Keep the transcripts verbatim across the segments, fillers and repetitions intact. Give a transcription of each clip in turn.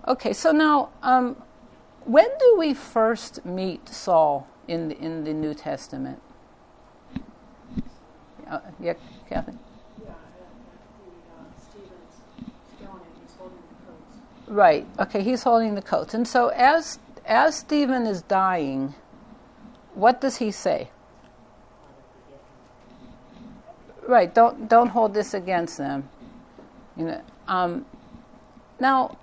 Okay, so now, um, when do we first meet Saul in the, in the New Testament? Uh, yeah, Kathy? Yeah, at the uh, Stephen's stoning, he's holding the coats. Right. Okay, he's holding the coats. And so as as Stephen is dying, what does he say? Right, don't don't hold this against them. You know. Um, now,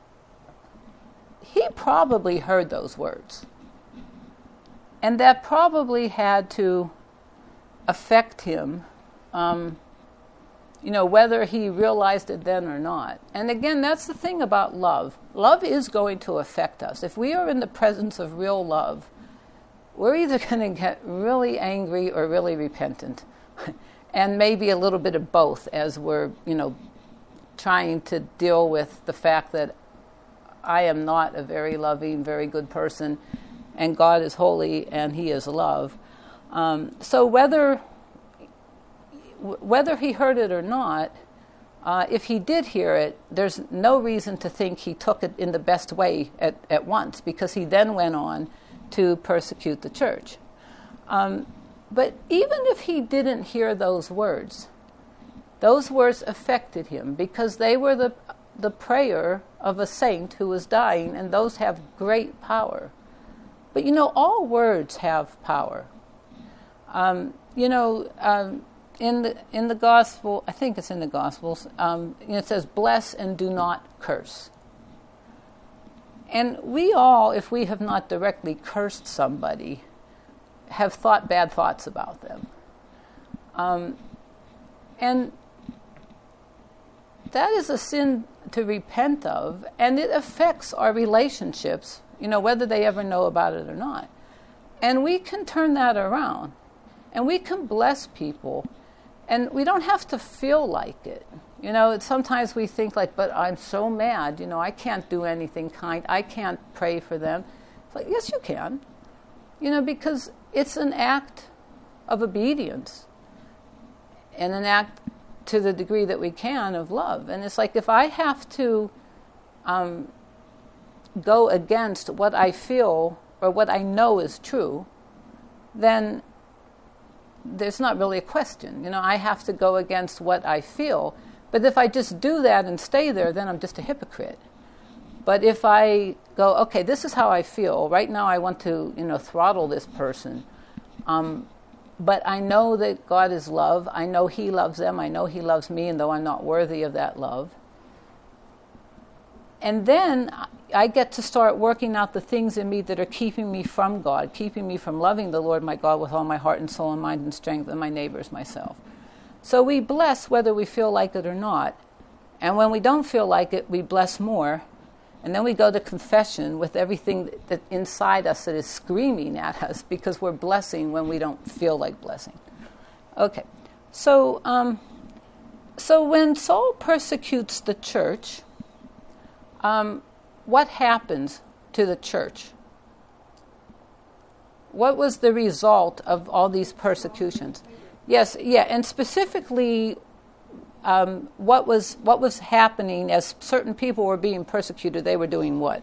he probably heard those words. And that probably had to affect him, um, you know, whether he realized it then or not. And again, that's the thing about love. Love is going to affect us. If we are in the presence of real love, we're either going to get really angry or really repentant. And maybe a little bit of both as we're, you know, trying to deal with the fact that I am not a very loving, very good person, and God is holy and He is love. Um, so whether whether he heard it or not, uh, if he did hear it, there's no reason to think he took it in the best way at, at once, because he then went on to persecute the church. Um, but even if he didn't hear those words, those words affected him because they were the the prayer of a saint who was dying, and those have great power. But you know, all words have power. Um, you know, um, in the in the gospel, I think it's in the Gospels. Um, you know, it says, "Bless and do not curse." And we all, if we have not directly cursed somebody, have thought bad thoughts about them. Um, and that is a sin to repent of, and it affects our relationships, you know, whether they ever know about it or not. And we can turn that around, and we can bless people, and we don't have to feel like it. You know, it's, sometimes we think like, but I'm so mad, you know, I can't do anything kind, I can't pray for them. It's like, yes, you can, you know, because it's an act of obedience and an act to the degree that we can of love. And it's like, if I have to um, go against what I feel or what I know is true, then there's not really a question. You know, I have to go against what I feel. But if I just do that and stay there, then I'm just a hypocrite. But if I go, okay, this is how I feel. Right now I want to, you know, throttle this person. Um, but I know that God is love. I know He loves them. I know He loves me, and though I'm not worthy of that love. And then I get to start working out the things in me that are keeping me from God, keeping me from loving the Lord my God with all my heart and soul and mind and strength, and my neighbors, myself. So we bless whether we feel like it or not. And when we don't feel like it, we bless more. And then we go to confession with everything that inside us that is screaming at us, because we're blessing when we don't feel like blessing. Okay, so um, so when Saul persecutes the church, um, what happens to the church? What was the result of all these persecutions? Yes, yeah, and specifically, Um, what was what was happening as certain people were being persecuted? They were doing what?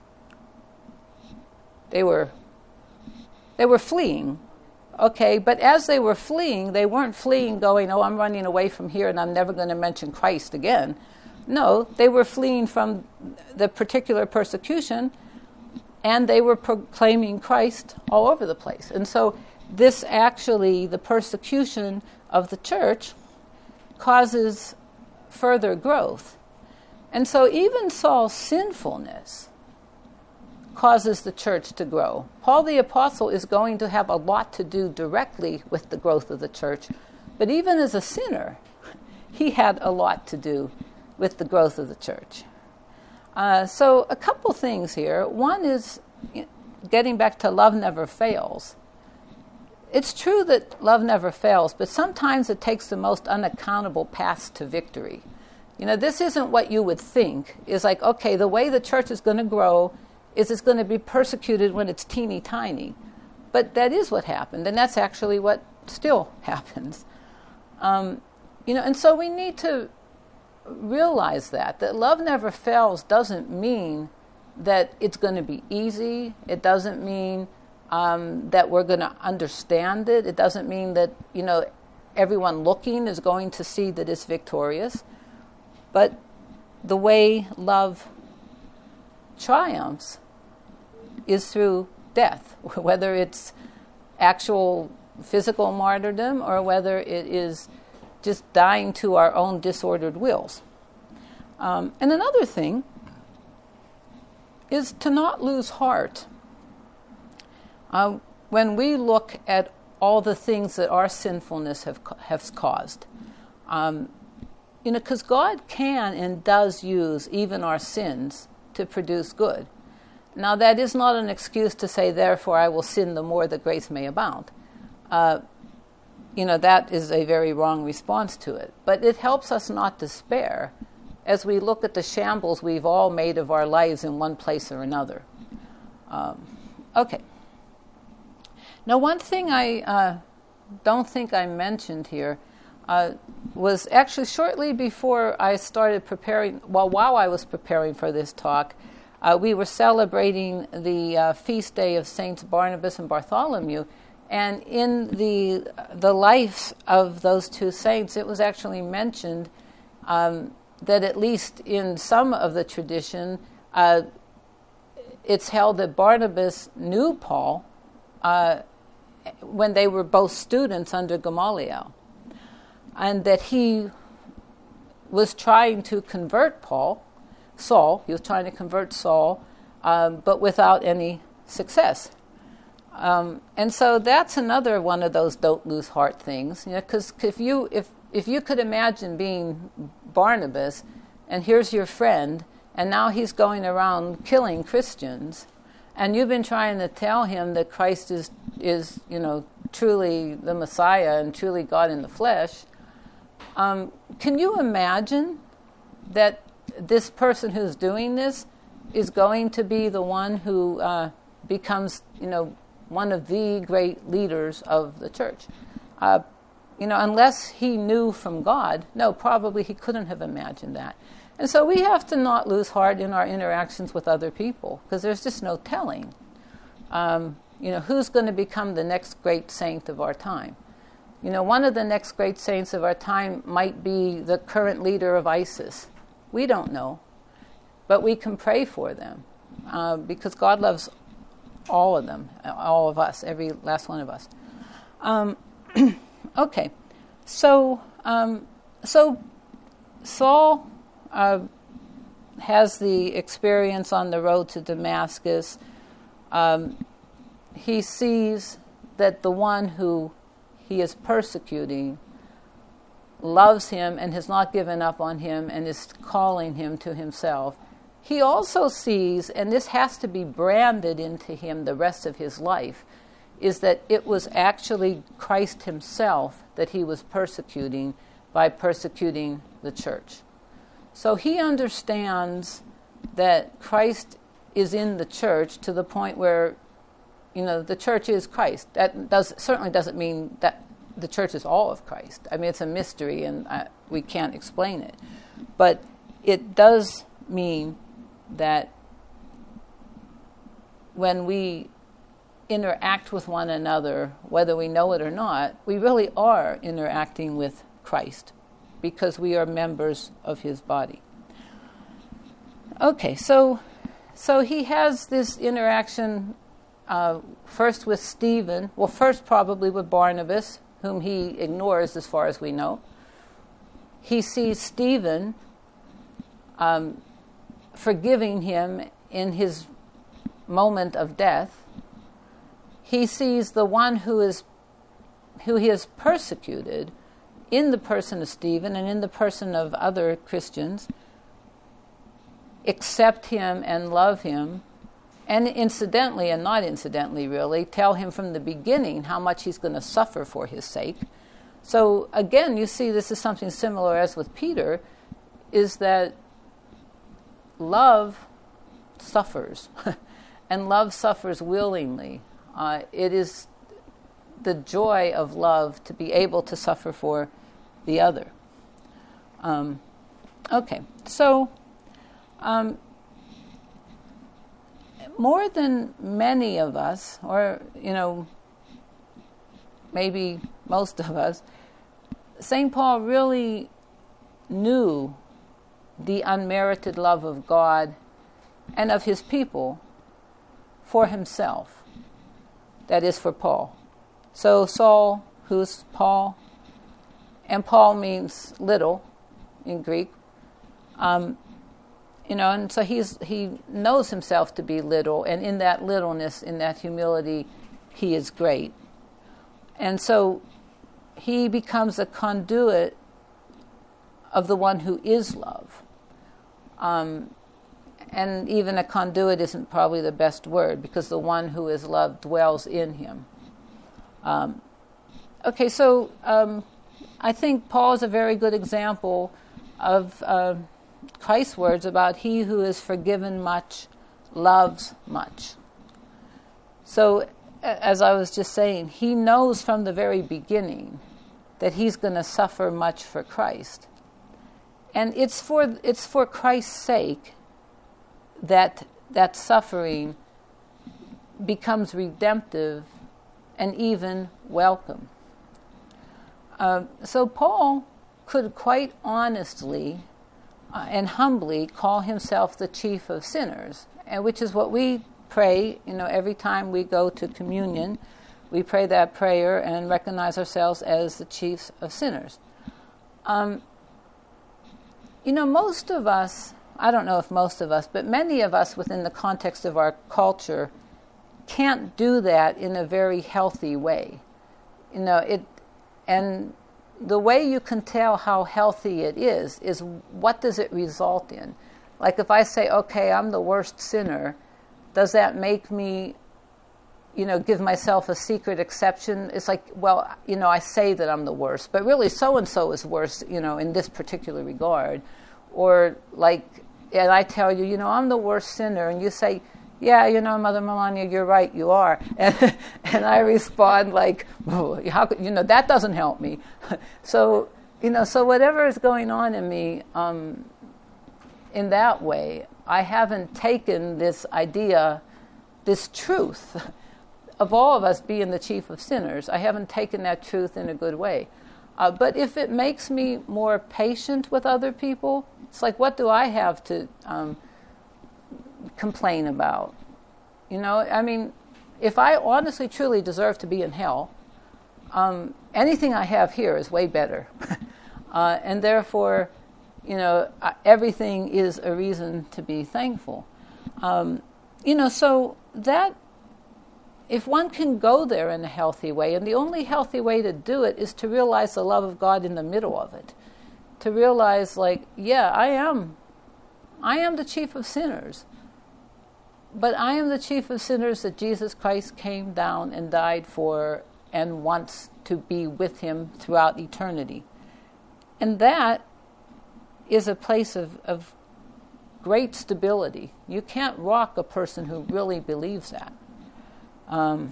They were they were fleeing. Okay, but as they were fleeing, they weren't fleeing going, oh, I'm running away from here and I'm never going to mention Christ again. No, they were fleeing from the particular persecution, and they were proclaiming Christ all over the place. And so this actually, the persecution of the church, causes further growth. And so even Saul's sinfulness causes the church to grow. Paul the Apostle is going to have a lot to do directly with the growth of the church, but even as a sinner, he had a lot to do with the growth of the church. Uh, so a couple things here. One is, getting back to love never fails. It's true that love never fails, but sometimes it takes the most unaccountable paths to victory. You know, this isn't what you would think. It's like, okay, the way the church is going to grow is it's going to be persecuted when it's teeny tiny. But that is what happened, and that's actually what still happens. Um, you know, and so we need to realize that, that love never fails doesn't mean that it's going to be easy. It doesn't mean um, that we're going to understand it. It doesn't mean that, you know, everyone looking is going to see that it's victorious. But the way love triumphs is through death, whether it's actual physical martyrdom or whether it is just dying to our own disordered wills. Um, and another thing is to not lose heart. Uh, when we look at all the things that our sinfulness have has caused, um, you know, because God can and does use even our sins to produce good. Now, that is not an excuse to say, therefore, I will sin the more that grace may abound. Uh, you know, that is a very wrong response to it. But it helps us not despair as we look at the shambles we've all made of our lives in one place or another. Um, okay. Now, one thing I uh, don't think I mentioned here uh, was actually shortly before I started preparing, well, while I was preparing for this talk, uh, we were celebrating the uh, feast day of Saints Barnabas and Bartholomew. And in the the lives of those two saints, it was actually mentioned um, that at least in some of the tradition, uh, it's held that Barnabas knew Paul uh, when they were both students under Gamaliel, and that he was trying to convert Paul, Saul. He was trying to convert Saul, um, but without any success. Um, and so that's another one of those don't lose heart things, you know, because if you if if you could imagine being Barnabas, and here's your friend, and now he's going around killing Christians, and you've been trying to tell him that Christ is is you know truly the Messiah and truly God in the flesh. Um, can you imagine that this person who's doing this is going to be the one who uh, becomes you know one of the great leaders of the church? Uh, you know, unless he knew from God, no, probably he couldn't have imagined that. And so we have to not lose heart in our interactions with other people, because there's just no telling, um, you know, who's going to become the next great saint of our time. You know, one of the next great saints of our time might be the current leader of ISIS. We don't know, but we can pray for them, uh, because God loves all of them, all of us, every last one of us. Um, okay, so um, so Saul uh, has the experience on the road to Damascus. Um, he sees that the one who he is persecuting loves him and has not given up on him and is calling him to himself. He also sees, and this has to be branded into him the rest of his life, is that it was actually Christ himself that he was persecuting by persecuting the church. So he understands that Christ is in the church to the point where, you know, the church is Christ. That does certainly doesn't mean that the church is all of Christ. I mean, it's a mystery and uh, we can't explain it. But it does mean that when we interact with one another, whether we know it or not, we really are interacting with Christ because we are members of his body. Okay, so so he has this interaction uh, first with Stephen, well, first probably with Barnabas, whom he ignores as far as we know. He sees Stephen um, forgiving him in his moment of death. He sees the one who is who he has persecuted in the person of Stephen and in the person of other Christians accept him and love him, and incidentally, and not incidentally really, tell him from the beginning how much he's going to suffer for his sake. So again, you see this is something similar as with Peter, is that love suffers, and love suffers willingly. Uh, it is the joy of love to be able to suffer for the other. Um, Okay, so um, more than many of us, or, you know, maybe most of us, Saint Paul really knew the unmerited love of God and of his people for himself. That is for Paul. So Saul, who's Paul, and Paul means little in Greek. Um, you know, and so he's he knows himself to be little, and in that littleness, in that humility, he is great. And so he becomes a conduit of the one who is love. Um, and even a conduit isn't probably the best word, because the one who is love dwells in him. Um, okay, so um, I think Paul is a very good example of uh, Christ's words about he who is forgiven much loves much. So, as I was just saying, he knows from the very beginning that he's going to suffer much for Christ. And it's for it's for Christ's sake that that suffering becomes redemptive and even welcome. Uh, so Paul could quite honestly uh, and humbly call himself the chief of sinners, and which is what we pray, you know, every time we go to communion. We pray that prayer and recognize ourselves as the chiefs of sinners. Um, you know, most of us, I don't know if most of us, but many of us within the context of our culture can't do that in a very healthy way. You know, it, and the way you can tell how healthy it is, is what does it result in? Like if I say, okay, I'm the worst sinner, does that make me, you know, give myself a secret exception? It's like, well, you know, I say that I'm the worst, but really so-and-so is worse, you know, in this particular regard. Or like, and I tell you, you know, I'm the worst sinner, and you say, yeah, you know, Mother Melania, you're right, you are. And, and I respond like, oh, how could, you know, that doesn't help me. So, you know, so whatever is going on in me um, in that way, I haven't taken this idea, this truth of all of us being the chief of sinners. I haven't taken that truth in a good way. Uh, but if it makes me more patient with other people, it's like, what do I have to um, complain about? You know, I mean, if I honestly, truly deserve to be in hell, um, anything I have here is way better. uh, and therefore, you know, uh, everything is a reason to be thankful. Um, you know, so that, if one can go there in a healthy way, and the only healthy way to do it is to realize the love of God in the middle of it. To realize, like, yeah, I am, I am the chief of sinners. But I am the chief of sinners that Jesus Christ came down and died for and wants to be with him throughout eternity. And that is a place of, of great stability. You can't rock a person who really believes that. Um,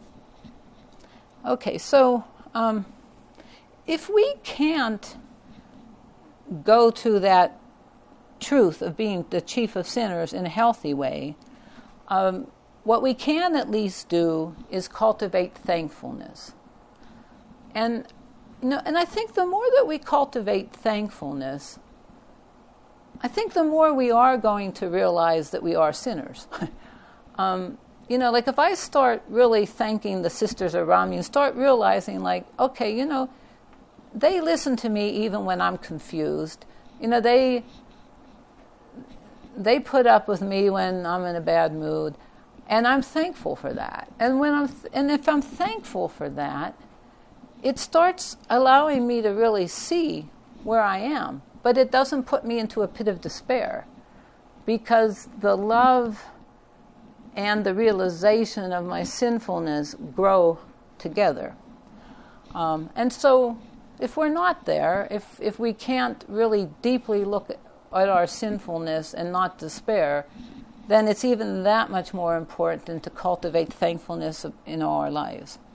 okay, so um, if we can't go to that truth of being the chief of sinners in a healthy way, um, what we can at least do is cultivate thankfulness. And you know, and I think the more that we cultivate thankfulness, I think the more we are going to realize that we are sinners. um, You know, like if I start really thanking the sisters around me and start realizing, like, okay, you know, they listen to me even when I'm confused. You know, they they put up with me when I'm in a bad mood, and I'm thankful for that. And when I'm th- and if I'm thankful for that, it starts allowing me to really see where I am. But it doesn't put me into a pit of despair, because the love and the realization of my sinfulness grow together. Um, and so if we're not there, if, if we can't really deeply look at, at our sinfulness and not despair, then it's even that much more important to cultivate thankfulness in our lives.